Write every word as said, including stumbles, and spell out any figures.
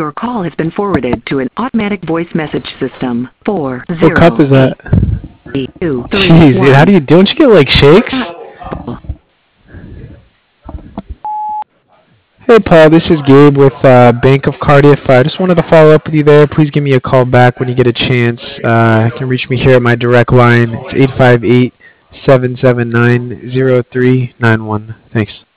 Your call has been forwarded to an automatic voice message system. Four What zero cup is that? eight two three Jeez, dude, how do one. you, don't you get like shakes? Hey Paul, this is Gabe with uh, Bank of Cardiff. I just wanted to follow up with you there. Please give me a call back when you get a chance. Uh, you can reach me here at my direct line. It's eight five eight, seven seven nine, zero three nine one. Thanks.